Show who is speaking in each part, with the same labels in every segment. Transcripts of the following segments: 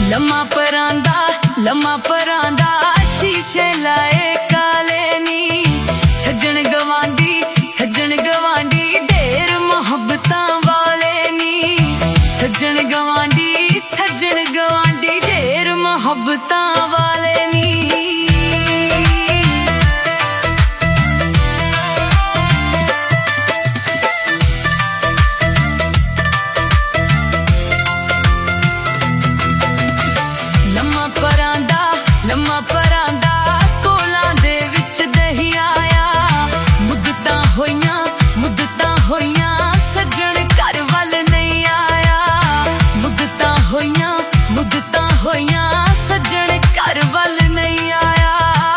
Speaker 1: लम्मा परांदा शीशे लाए काले नी सज्जन गवांडी ढेर मोहब्बतां वाले नी सज्जन गवांडी ढेर मोहब्बतां वाले नी। लम्मा परांदा कोलां दे विच दही आया मुद्दतां होइयां सज्जन घर वल नहीं आया मुद्दतां होइयां सज्जन घर वल नहीं आया।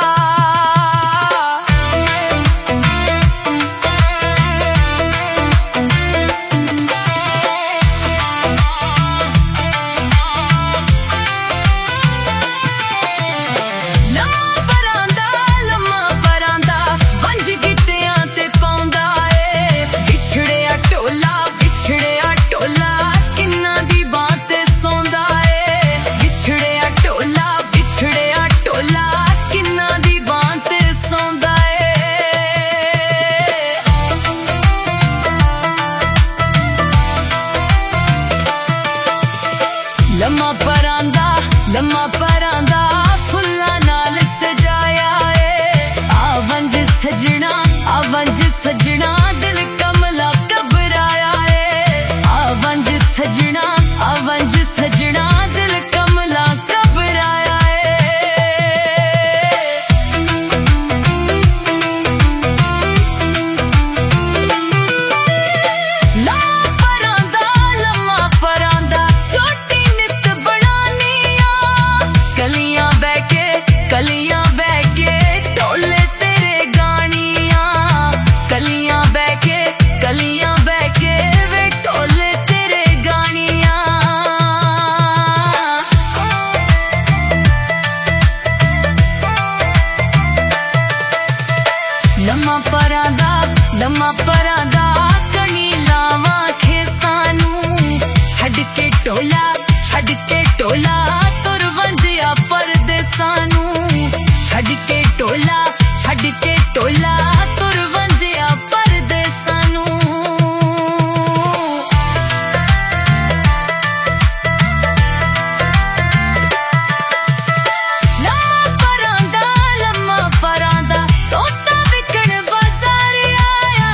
Speaker 1: लम्मा परांदा फुल्लां नाल सजाया है आवंज सजना दिल कमला घबराया है आवंज सजना दिल कमला घबराया है। लम्मा परांदा चोटी नित कलियां बैके टोले तेरे गानियां कलियां बैके वे टोले तेरे गानियां। लम्मा परांदा कनी लावां खेसानू छड़ के टोला तुर वंजिया परदेसानू छड़ के टोला तुर वंजिया परदेसानू। लम्मा परांदा तोता विकण बाजार आया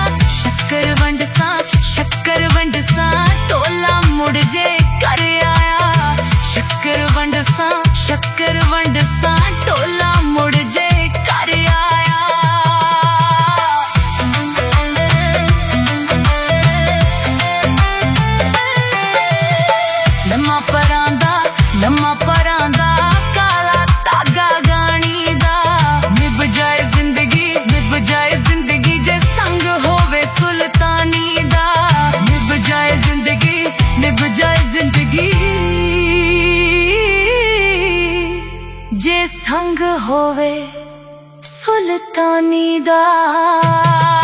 Speaker 1: शक्कर वंड सा टोला मुड़ जे कर आया शक्कर वंड सा टोला मुड़ जे कर आया। लम्मा परांदा काला धागा गानी दा निभ जाए जिंदगी जे संग होवे सुल्तानी दा निभ जाए जिंदगी जे संग होवे सुल्तानी दा।